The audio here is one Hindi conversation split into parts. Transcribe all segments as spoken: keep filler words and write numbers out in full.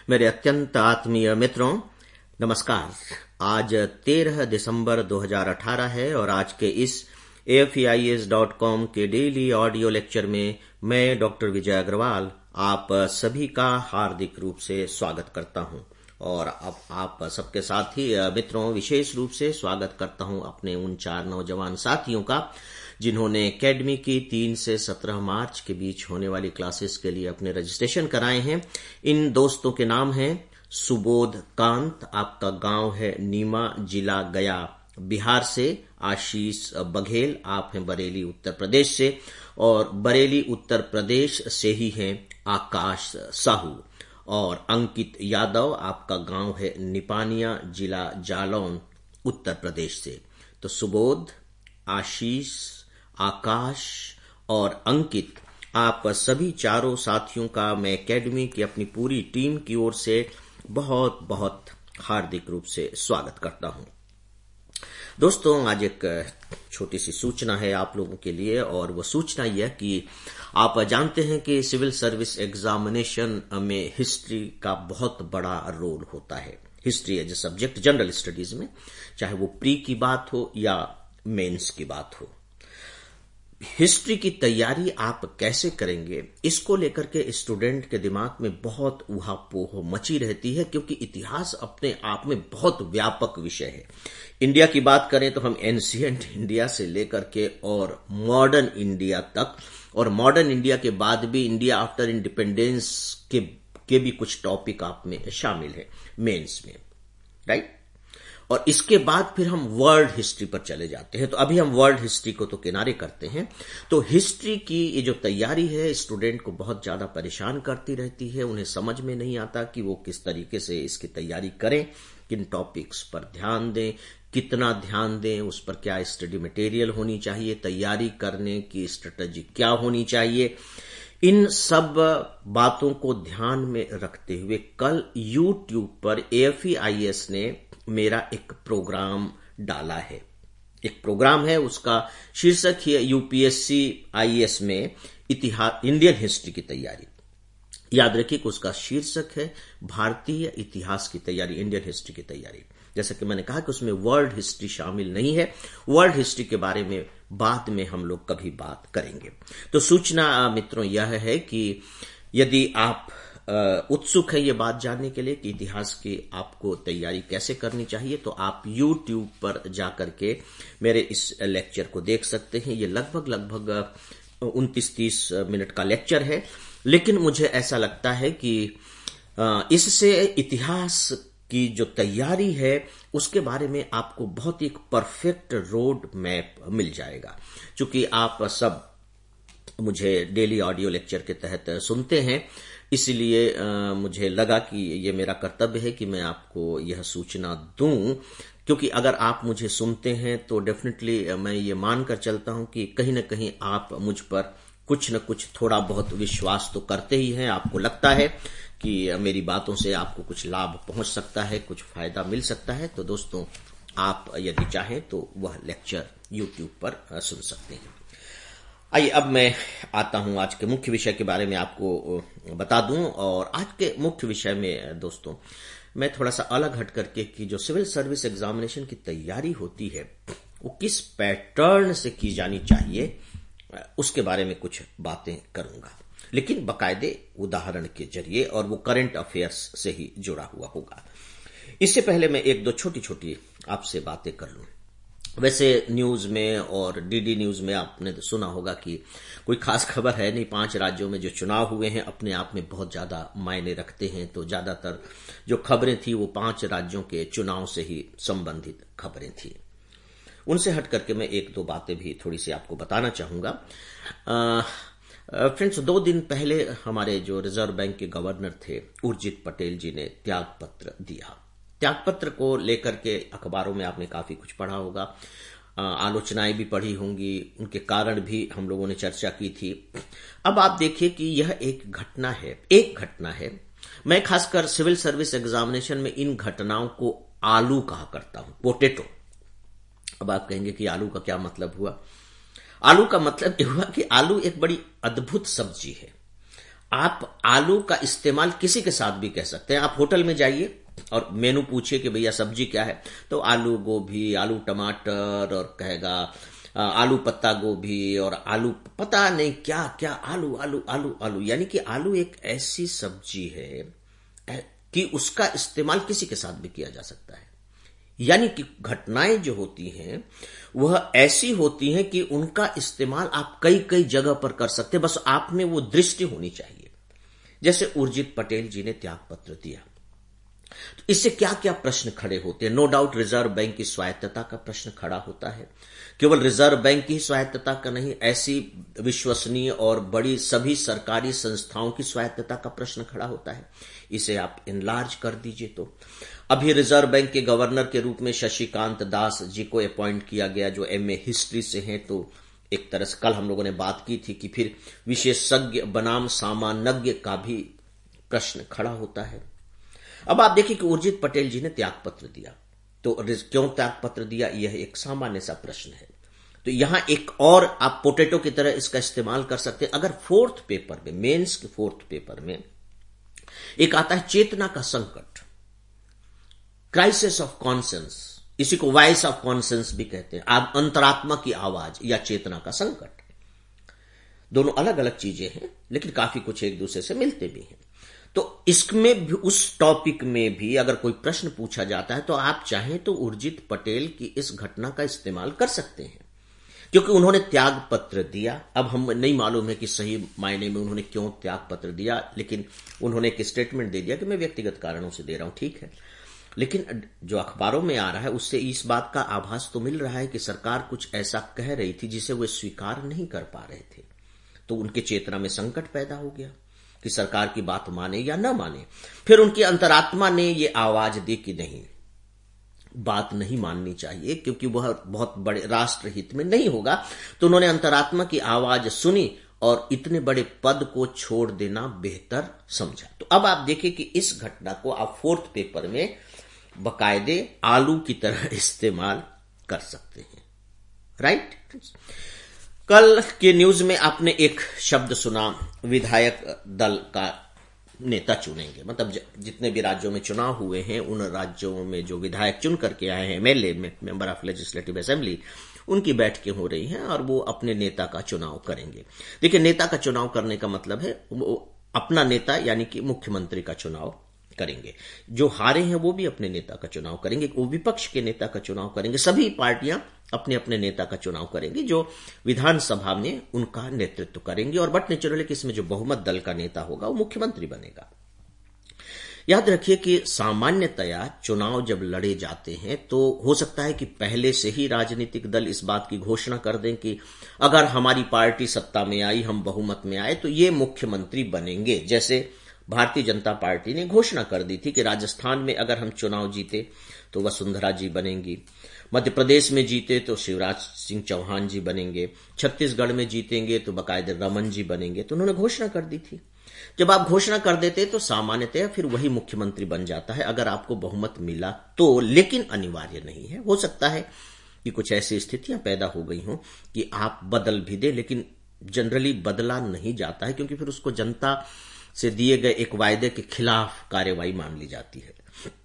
मेरे अत्यंत आत्मीय मित्रों, नमस्कार। आज तेरह दिसंबर दो हज़ार अठारह है और आज के इस A F E I S dot com के डेली ऑडियो लेक्चर में मैं डॉक्टर विजय अग्रवाल आप सभी का हार्दिक रूप से स्वागत करता हूं और अब आप सबके साथ ही मित्रों विशेष रूप से स्वागत करता हूं अपने उन चार नौजवान साथियों का जिन्होंने एकेडमी की तीन से सत्रह मार्च के बीच होने वाली क्लासेस के लिए अपने रजिस्ट्रेशन कराए हैं। इन दोस्तों के नाम हैं सुबोध कांत, आपका गांव है नीमा, जिला गया बिहार से। आशीष बघेल, आप हैं बरेली उत्तर प्रदेश से और बरेली उत्तर प्रदेश से ही हैं आकाश साहू। और अंकित यादव, आपका गांव है निपानिया, जिला जालौन उत्तर प्रदेश से। तो सुबोध, आशीष, आकाश और अंकित, आप सभी चारों साथियों का मैं एकेडमी की अपनी पूरी टीम की ओर से बहुत बहुत हार्दिक रूप से स्वागत करता हूं। दोस्तों, आज एक छोटी सी सूचना है आप लोगों के लिए और वो सूचना यह कि आप जानते हैं कि सिविल सर्विस एग्जामिनेशन में हिस्ट्री का बहुत बड़ा रोल होता है। History as a subject general studies में, चाहे वो प्री की बात हो या मेंस की बात हो। हिस्ट्री की तैयारी आप कैसे करेंगे, इसको लेकर के स्टूडेंट के दिमाग में बहुत उहापोह मची रहती है, क्योंकि इतिहास अपने आप में बहुत व्यापक विषय है। इंडिया की बात करें तो हम एंशिएंट इंडिया से लेकर के और मॉडर्न इंडिया तक, और मॉडर्न इंडिया के बाद भी इंडिया आफ्टर इंडिपेंडेंस के, के भी कुछ टॉपिक आप में शामिल है मेंस में, राइट। और इसके बाद फिर हम वर्ल्ड हिस्ट्री पर चले जाते हैं। तो अभी हम वर्ल्ड हिस्ट्री को तो किनारे करते हैं। तो हिस्ट्री की ये जो तैयारी है स्टूडेंट को बहुत ज्यादा परेशान करती रहती है। उन्हें समझ में नहीं आता कि वो किस तरीके से इसकी तैयारी करें, किन टॉपिक्स पर ध्यान दें, कितना ध्यान दें, उस पर क्या स्टडी मटेरियल होनी चाहिए, तैयारी करने की स्ट्रेटजी क्या होनी चाहिए। इन सब बातों को ध्यान में रखते हुए कल यूट्यूब पर ए एफ ई आई एस ने मेरा एक प्रोग्राम डाला है। एक प्रोग्राम है, उसका शीर्षक है U P S C I A S में इतिहास इंडियन हिस्ट्री की तैयारी। याद रखिए कि उसका शीर्षक है भारतीय इतिहास की तैयारी, इंडियन हिस्ट्री की तैयारी। जैसा कि मैंने कहा कि उसमें वर्ल्ड हिस्ट्री शामिल नहीं है। वर्ल्ड हिस्ट्री के बारे में बाद में हम लोग कभी बात करेंगे। तो सूचना मित्रों यह है कि यदि आप उत्सुक है ये बात जानने के लिए कि इतिहास की आपको तैयारी कैसे करनी चाहिए, तो आप यूट्यूब पर जाकर के मेरे इस लेक्चर को देख सकते हैं। ये लगभग लगभग उनतीस तीस मिनट का लेक्चर है, लेकिन मुझे ऐसा लगता है कि इससे इतिहास की जो तैयारी है उसके बारे में आपको बहुत ही एक परफेक्ट रोड मैप मिल जाएगा। चूंकि आप सब मुझे डेली ऑडियो लेक्चर के तहत सुनते हैं, इसलिए मुझे लगा कि ये मेरा कर्तव्य है कि मैं आपको यह सूचना दूं, क्योंकि अगर आप मुझे सुनते हैं तो डेफिनेटली मैं ये मानकर चलता हूं कि कहीं ना कहीं आप मुझ पर कुछ न कुछ थोड़ा बहुत विश्वास तो करते ही हैं। आपको लगता है कि मेरी बातों से आपको कुछ लाभ पहुंच सकता है, कुछ फायदा मिल सकता है। तो दोस्तों, आप यदि चाहें तो वह लेक्चर यूट्यूब पर सुन सकते हैं। आइए अब मैं आता हूं आज के मुख्य विषय के बारे में आपको बता दूं। और आज के मुख्य विषय में दोस्तों मैं थोड़ा सा अलग हट करके कि जो सिविल सर्विस एग्जामिनेशन की तैयारी होती है वो किस पैटर्न से की जानी चाहिए उसके बारे में कुछ बातें करूंगा, लेकिन बाकायदे उदाहरण के जरिए, और वो करंट अफेयर्स से ही जुड़ा हुआ होगा। इससे पहले मैं एक दो छोटी छोटी आपसे बातें कर लूं। वैसे न्यूज में और डीडी न्यूज में आपने तो सुना होगा कि कोई खास खबर है नहीं। पांच राज्यों में जो चुनाव हुए हैं अपने आप में बहुत ज्यादा मायने रखते हैं। तो ज्यादातर जो खबरें थी वो पांच राज्यों के चुनाव से ही संबंधित खबरें थी। उनसे हट करके मैं एक दो बातें भी थोड़ी सी आपको बताना चाहूंगा। फ्रेंड्स, दो दिन पहले हमारे जो रिजर्व बैंक के गवर्नर थे उर्जित पटेल जी ने त्याग पत्र दिया। त्यागपत्र को लेकर के अखबारों में आपने काफी कुछ पढ़ा होगा, आलोचनाएं भी पढ़ी होंगी, उनके कारण भी हम लोगों ने चर्चा की थी। अब आप देखिए कि यह एक घटना है, एक घटना है। मैं खासकर सिविल सर्विस एग्जामिनेशन में इन घटनाओं को आलू कहा करता हूं, पोटेटो। अब आप कहेंगे कि आलू का क्या मतलब हुआ। आलू का मतलब यह हुआ कि आलू एक बड़ी अद्भुत सब्जी है। आप आलू का इस्तेमाल किसी के साथ भी कह सकते हैं। आप होटल में जाइए और मेनू पूछिए कि भैया सब्जी क्या है, तो आलू गोभी, आलू टमाटर, और कहेगा आलू पत्ता गोभी और आलू पता नहीं क्या क्या, आलू आलू आलू आलू। यानी कि आलू एक ऐसी सब्जी है कि उसका इस्तेमाल किसी के साथ भी किया जा सकता है। यानी कि घटनाएं जो होती हैं वह ऐसी होती हैं कि उनका इस्तेमाल आप कई कई जगह पर कर सकते हैं, बस आप में वो दृष्टि होनी चाहिए। जैसे उर्जित पटेल जी ने त्याग पत्र दिया, तो इससे क्या क्या प्रश्न खड़े होते हैं। नो डाउट रिजर्व बैंक की स्वायत्तता का प्रश्न खड़ा होता है। केवल रिजर्व बैंक की स्वायत्तता का नहीं, ऐसी विश्वसनीय और बड़ी सभी सरकारी संस्थाओं की स्वायत्तता का प्रश्न खड़ा होता है। इसे आप इनलार्ज कर दीजिए। तो अभी रिजर्व बैंक के गवर्नर के रूप में शशिकांत दास जी को अपॉइंट किया गया, जो एमए हिस्ट्री से हैं। तो एक तरह से कल हम लोगों ने बात की थी कि फिर विशेषज्ञ बनाम सामान्यज्ञ का भी प्रश्न खड़ा होता है। अब आप देखिए कि उर्जित पटेल जी ने त्याग पत्र दिया, तो क्यों त्याग पत्र दिया, यह एक सामान्य सा प्रश्न है। तो यहां एक और आप पोटैटो की तरह इसका इस्तेमाल कर सकते हैं। अगर फोर्थ पेपर में, मेंस के फोर्थ पेपर में एक आता है चेतना का संकट, क्राइसिस ऑफ कॉन्सेंस, इसी को वॉइस ऑफ कॉन्सेंस भी कहते हैं, आप अंतरात्मा की आवाज या चेतना का संकट। दोनों अलग अलग चीजें हैं, लेकिन काफी कुछ एक दूसरे से मिलते भी हैं। तो इसमें भी, उस टॉपिक में भी अगर कोई प्रश्न पूछा जाता है तो आप चाहें तो उर्जित पटेल की इस घटना का इस्तेमाल कर सकते हैं, क्योंकि उन्होंने त्याग पत्र दिया। अब हम नहीं मालूम है कि सही मायने में उन्होंने क्यों त्याग पत्र दिया, लेकिन उन्होंने एक स्टेटमेंट दे दिया कि मैं व्यक्तिगत कारणों से दे रहा हूं, ठीक है। लेकिन जो अखबारों में आ रहा है उससे इस बात का आभास तो मिल रहा है कि सरकार कुछ ऐसा कह रही थी जिसे वे स्वीकार नहीं कर पा रहे थे। तो उनके चेतना में संकट पैदा हो गया कि सरकार की बात माने या न माने। फिर उनकी अंतरात्मा ने ये आवाज दी कि नहीं, बात नहीं माननी चाहिए, क्योंकि वह बहुत बड़े राष्ट्र हित में नहीं होगा। तो उन्होंने अंतरात्मा की आवाज सुनी और इतने बड़े पद को छोड़ देना बेहतर समझा। तो अब आप देखिए कि इस घटना को आप फोर्थ पेपर में बकायदे आलू की तरह इस्तेमाल कर सकते हैं, राइट। कल के न्यूज में आपने एक शब्द सुना, विधायक दल का नेता चुनेंगे। मतलब जितने भी राज्यों में चुनाव हुए हैं उन राज्यों में जो विधायक चुन करके आए हैं, एमएलए में, मेंबर ऑफ लेजिस्लेटिव असेंबली, उनकी बैठकें हो रही हैं और वो अपने नेता का चुनाव करेंगे। देखिए, नेता का चुनाव करने का मतलब है वो अपना नेता यानी कि मुख्यमंत्री का चुनाव करेंगे। जो हारे हैं वो भी अपने नेता का चुनाव करेंगे, वो विपक्ष के नेता का चुनाव करेंगे। सभी पार्टियां अपने अपने नेता का चुनाव करेंगी जो विधानसभा में उनका नेतृत्व करेंगे। और बट नेचुरली कि इसमें जो बहुमत दल का नेता होगा वो मुख्यमंत्री बनेगा। याद रखिए कि सामान्यतया चुनाव जब लड़े जाते हैं तो हो सकता है कि पहले से ही राजनीतिक दल इस बात की घोषणा कर दें कि अगर हमारी पार्टी सत्ता में आई, हम बहुमत में आए, तो ये मुख्यमंत्री बनेंगे। जैसे भारतीय जनता पार्टी ने घोषणा कर दी थी कि राजस्थान में अगर हम चुनाव जीते तो वसुंधरा जी बनेंगी, मध्य प्रदेश में जीते तो शिवराज सिंह चौहान जी बनेंगे, छत्तीसगढ़ में जीतेंगे तो बाकायदे रमन जी बनेंगे। तो उन्होंने घोषणा कर दी थी। जब आप घोषणा कर देते तो सामान्यतः फिर वही मुख्यमंत्री बन जाता है अगर आपको बहुमत मिला तो, लेकिन अनिवार्य नहीं है। हो सकता है कि कुछ ऐसी स्थितियां पैदा हो गई हों कि आप बदल भी दे, लेकिन जनरली बदला नहीं जाता है, क्योंकि फिर उसको जनता से दिए गए एक वायदे के खिलाफ कार्यवाही मान ली जाती है।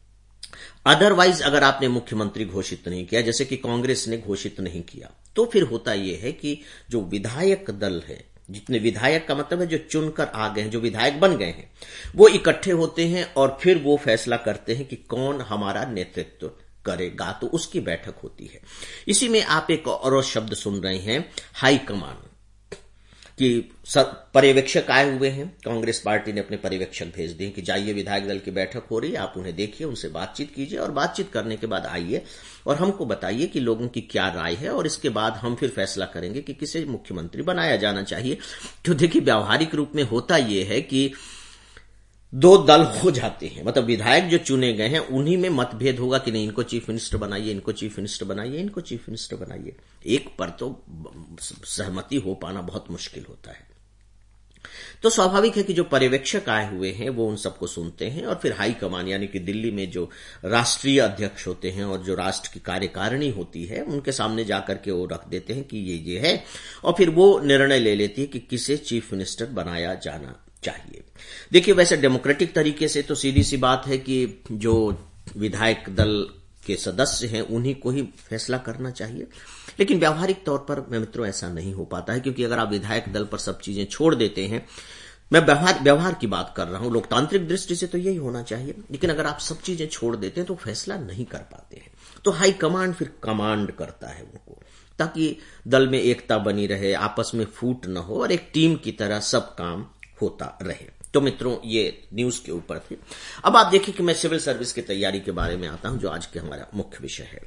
अदरवाइज अगर आपने मुख्यमंत्री घोषित नहीं किया, जैसे कि कांग्रेस ने घोषित नहीं किया, तो फिर होता यह है कि जो विधायक दल है, जितने विधायक का मतलब है जो चुनकर आ गए हैं, जो विधायक बन गए हैं, वो इकट्ठे होते हैं और फिर वो फैसला करते हैं कि कौन हमारा नेतृत्व करेगा। तो उसकी बैठक होती है। इसी में आप एक और शब्द सुन रहे हैं, हाई कमान, कि पर्यवेक्षक आए हुए हैं। कांग्रेस पार्टी ने अपने पर्यवेक्षक भेज दिए कि जाइए, विधायक दल की बैठक हो रही है, आप उन्हें देखिए, उनसे बातचीत कीजिए और बातचीत करने के बाद आइए और हमको बताइए कि लोगों की क्या राय है, और इसके बाद हम फिर फैसला करेंगे कि किसे मुख्यमंत्री बनाया जाना चाहिए। तो देखिए, व्यावहारिक रूप में होता यह है कि दो दल हो जाते हैं, मतलब विधायक जो चुने गए हैं उन्हीं में मतभेद होगा कि नहीं, इनको चीफ मिनिस्टर बनाइए, इनको चीफ मिनिस्टर बनाइए, इनको चीफ मिनिस्टर बनाइए। एक पर तो सहमति हो पाना बहुत मुश्किल होता है। तो स्वाभाविक है कि जो पर्यवेक्षक आए हुए हैं वो उन सबको सुनते हैं और फिर हाई कमान यानी कि दिल्ली में जो राष्ट्रीय अध्यक्ष होते हैं और जो राष्ट्र की कार्यकारिणी होती है उनके सामने जाकर के वो रख देते हैं कि ये ये है, और फिर वो निर्णय ले लेती है कि किसे चीफ मिनिस्टर बनाया जाना चाहिए। देखिए, वैसे डेमोक्रेटिक तरीके से तो सीधी सी बात है कि जो विधायक दल के सदस्य हैं उन्हीं को ही फैसला करना चाहिए, लेकिन व्यावहारिक तौर पर मैं मित्रों ऐसा नहीं हो पाता है, क्योंकि अगर आप विधायक दल पर सब चीजें छोड़ देते हैं, मैं व्यवहार व्यवहार की बात कर रहा हूं, लोकतांत्रिक दृष्टि से तो यही होना चाहिए, लेकिन अगर आप सब चीजें छोड़ देते हैं तो फैसला नहीं कर पाते हैं, तो हाई कमांड फिर कमांड करता है उनको, ताकि दल में एकता बनी रहे, आपस में फूट न हो और एक टीम की तरह सब काम होता रहे। तो मित्रों, ये न्यूज के ऊपर थे। अब आप देखिए कि मैं सिविल सर्विस की तैयारी के बारे में आता हूं, जो आज के हमारा मुख्य विषय है।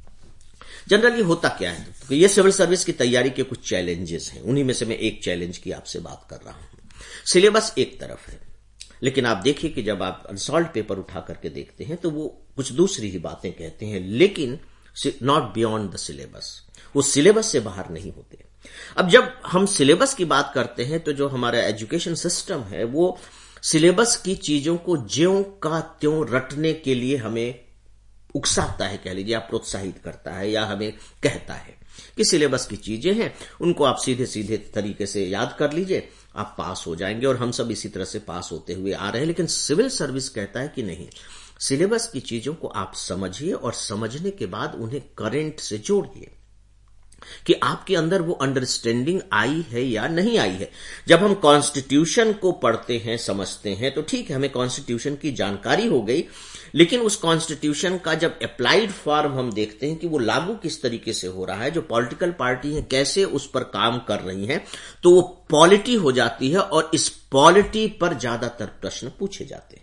जनरली होता क्या है, तो ये सिविल सर्विस की तैयारी के कुछ चैलेंजेस हैं, उन्हीं में से मैं एक चैलेंज की आपसे बात कर रहा हूं। सिलेबस एक तरफ है, लेकिन आप देखिए कि जब आप अनसॉल्व्ड पेपर उठा करके देखते हैं तो वो कुछ दूसरी ही बातें कहते हैं, लेकिन नॉट बियॉन्ड द सिलेबस, वो सिलेबस से बाहर नहीं होते। अब जब हम सिलेबस की बात करते हैं तो जो हमारा एजुकेशन सिस्टम है वो सिलेबस की चीजों को ज्यों का त्यों रटने के लिए हमें उकसाता है, कह लीजिए, आप प्रोत्साहित करता है, या हमें कहता है कि सिलेबस की चीजें हैं, उनको आप सीधे सीधे तरीके से याद कर लीजिए, आप पास हो जाएंगे, और हम सब इसी तरह से पास होते हुए आ रहे हैं। लेकिन सिविल सर्विस कहता है कि नहीं, सिलेबस की चीजों को आप समझिए और समझने के बाद उन्हें करंट से जोड़िए कि आपके अंदर वो अंडरस्टैंडिंग आई है या नहीं आई है। जब हम कॉन्स्टिट्यूशन को पढ़ते हैं, समझते हैं, तो ठीक है, हमें कॉन्स्टिट्यूशन की जानकारी हो गई, लेकिन उस कॉन्स्टिट्यूशन का जब अप्लाइड फॉर्म हम देखते हैं कि वो लागू किस तरीके से हो रहा है, जो पॉलिटिकल पार्टी है कैसे उस पर काम कर रही हैं, तो वो पॉलिटी हो जाती है, और इस पॉलिटी पर ज्यादातर प्रश्न पूछे जाते हैं।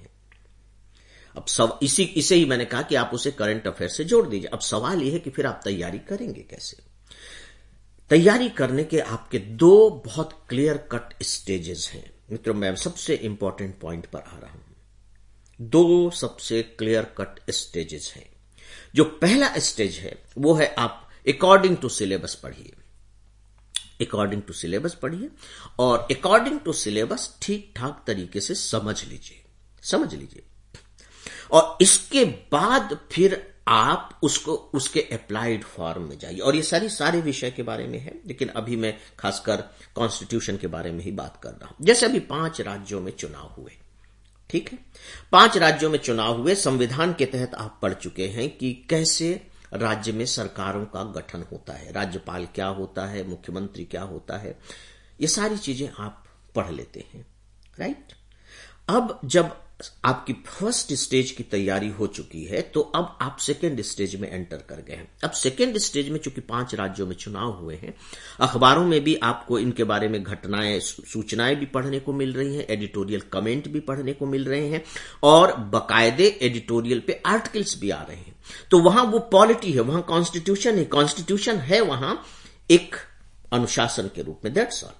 अब सब इसी इसे ही मैंने कहा कि आप उसे करंट अफेयर से जोड़ दीजिए। अब सवाल यह है कि फिर आप तैयारी करेंगे कैसे। तैयारी करने के आपके दो बहुत क्लियर कट स्टेजेस हैं मित्रों, मैं सबसे इंपॉर्टेंट पॉइंट पर आ रहा हूं। दो सबसे क्लियर कट स्टेजेस हैं। जो पहला स्टेज है वो है आप अकॉर्डिंग टू सिलेबस पढ़िए, अकॉर्डिंग टू सिलेबस पढ़िए और अकॉर्डिंग टू सिलेबस ठीक ठाक तरीके से समझ लीजिए, समझ लीजिए और इसके बाद फिर आप उसको उसके अप्लाइड फॉर्म में जाइए। और ये सारी सारे विषय के बारे में है, लेकिन अभी मैं खासकर कॉन्स्टिट्यूशन के बारे में ही बात कर रहा हूं। जैसे अभी पांच राज्यों में चुनाव हुए, ठीक है, पांच राज्यों में चुनाव हुए, संविधान के तहत आप पढ़ चुके हैं कि कैसे राज्य में सरकारों का गठन होता है, राज्यपाल क्या होता है, मुख्यमंत्री क्या होता है, ये सारी चीजें आप पढ़ लेते हैं, राइट। अब जब आपकी फर्स्ट स्टेज की तैयारी हो चुकी है तो अब आप सेकेंड स्टेज में एंटर कर गए हैं। अब सेकेंड स्टेज में चूंकि पांच राज्यों में चुनाव हुए हैं, अखबारों में भी आपको इनके बारे में घटनाएं, सूचनाएं भी पढ़ने को मिल रही हैं, एडिटोरियल कमेंट भी पढ़ने को मिल रहे हैं और बकायदे एडिटोरियल पे आर्टिकल्स भी आ रहे हैं। तो वहां वो पॉलिटी है, वहां कॉन्स्टिट्यूशन है, कॉन्स्टिट्यूशन है वहां एक अनुशासन के रूप में, दैट्स ऑल।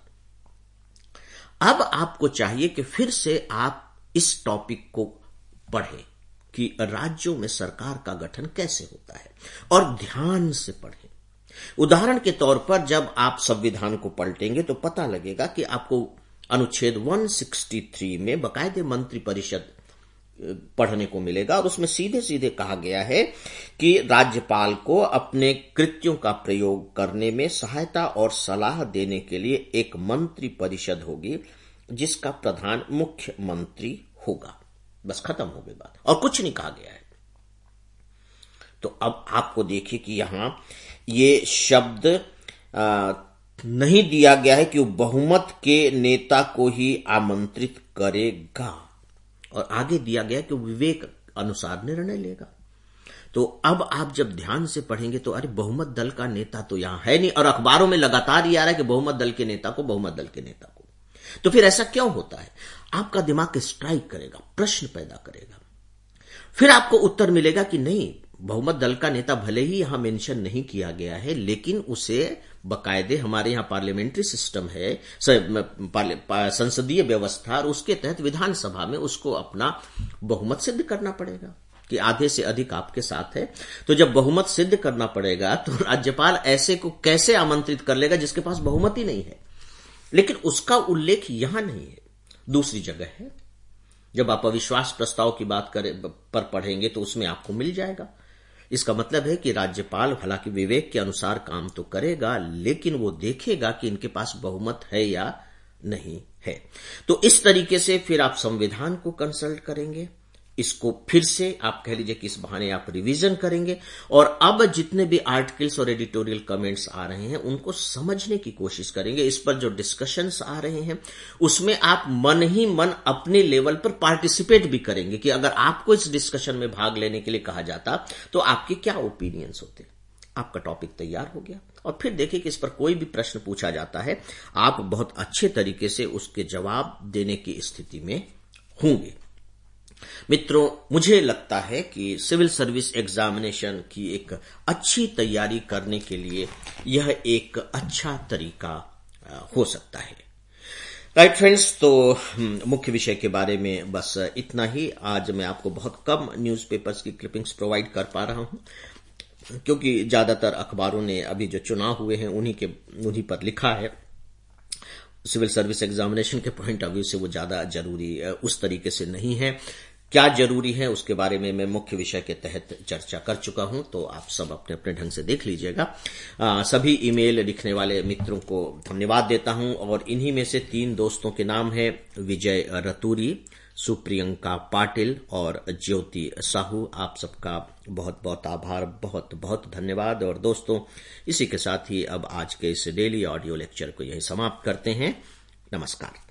अब आपको चाहिए कि फिर से आप इस टॉपिक को पढ़ें कि राज्यों में सरकार का गठन कैसे होता है और ध्यान से पढ़ें। उदाहरण के तौर पर जब आप संविधान को पलटेंगे तो पता लगेगा कि आपको अनुच्छेद एक सौ तिरसठ में बकायदे मंत्री परिषद पढ़ने को मिलेगा और उसमें सीधे सीधे कहा गया है कि राज्यपाल को अपने कृत्यों का प्रयोग करने में सहायता और सलाह देने के लिए एक मंत्री परिषद होगी जिसका प्रधान मुख्यमंत्री होगा। बस खत्म हो गई बात, और कुछ नहीं कहा गया है। तो अब आपको देखिए कि यहां ये शब्द आ, नहीं दिया गया है कि वो बहुमत के नेता को ही आमंत्रित करेगा, और आगे दिया गया कि विवेक अनुसार निर्णय लेगा। तो अब आप जब ध्यान से पढ़ेंगे तो अरे बहुमत दल का नेता तो यहां है नहीं, और अखबारों में लगातार ये आ रहा है कि बहुमत दल के नेता को, बहुमत दल के नेता को। तो फिर ऐसा क्यों होता है? आपका दिमाग स्ट्राइक करेगा, प्रश्न पैदा करेगा, फिर आपको उत्तर मिलेगा कि नहीं, बहुमत दल का नेता भले ही यहां मेंशन नहीं किया गया है, लेकिन उसे बकायदे हमारे यहां पार्लियामेंट्री सिस्टम है, संसदीय व्यवस्था, और उसके तहत विधानसभा में उसको अपना बहुमत सिद्ध करना पड़ेगा कि आधे से अधिक आपके साथ है। तो जब बहुमत सिद्ध करना पड़ेगा तो राज्यपाल ऐसे को कैसे आमंत्रित कर लेगा जिसके पास बहुमत ही नहीं है? लेकिन उसका उल्लेख यहां नहीं है, दूसरी जगह है। जब आप अविश्वास प्रस्ताव की बात करें पर पढ़ेंगे तो उसमें आपको मिल जाएगा। इसका मतलब है कि राज्यपाल हालांकि विवेक के अनुसार काम तो करेगा, लेकिन वो देखेगा कि इनके पास बहुमत है या नहीं है। तो इस तरीके से फिर आप संविधान को कंसल्ट करेंगे, इसको फिर से आप कह लीजिए कि इस बहाने आप रिवीजन करेंगे, और अब जितने भी आर्टिकल्स और एडिटोरियल कमेंट्स आ रहे हैं उनको समझने की कोशिश करेंगे। इस पर जो डिस्कशंस आ रहे हैं उसमें आप मन ही मन अपने लेवल पर पार्टिसिपेट भी करेंगे कि अगर आपको इस डिस्कशन में भाग लेने के लिए कहा जाता तो आपके क्या ओपिनियंस होते। आपका टॉपिक तैयार हो गया, और फिर देखिए कि इस पर कोई भी प्रश्न पूछा जाता है आप बहुत अच्छे तरीके से उसके जवाब देने की स्थिति में होंगे। मित्रों, मुझे लगता है कि सिविल सर्विस एग्जामिनेशन की एक अच्छी तैयारी करने के लिए यह एक अच्छा तरीका हो सकता है। राइट फ्रेंड्स, तो मुख्य विषय के बारे में बस इतना ही। आज मैं आपको बहुत कम न्यूज़पेपर्स की क्लिपिंग्स प्रोवाइड कर पा रहा हूं, क्योंकि ज्यादातर अखबारों ने अभी जो चुनाव हुए हैं उन्हीं के उन्हीं पर लिखा है। सिविल सर्विस एग्जामिनेशन के पॉइंट ऑफ व्यू से वो ज्यादा जरूरी उस तरीके से नहीं है। क्या जरूरी है उसके बारे में मैं मुख्य विषय के तहत चर्चा कर चुका हूं, तो आप सब अपने अपने ढंग से देख लीजिएगा। आ, सभी ईमेल लिखने वाले मित्रों को धन्यवाद देता हूं, और इन्हीं में से तीन दोस्तों के नाम है विजय रतूरी, सुप्रियंका पाटिल और ज्योति साहू। आप सबका बहुत बहुत आभार, बहुत बहुत धन्यवाद। और दोस्तों, इसी के साथ ही अब आज के इस डेली ऑडियो लेक्चर को यही समाप्त करते हैं। नमस्कार।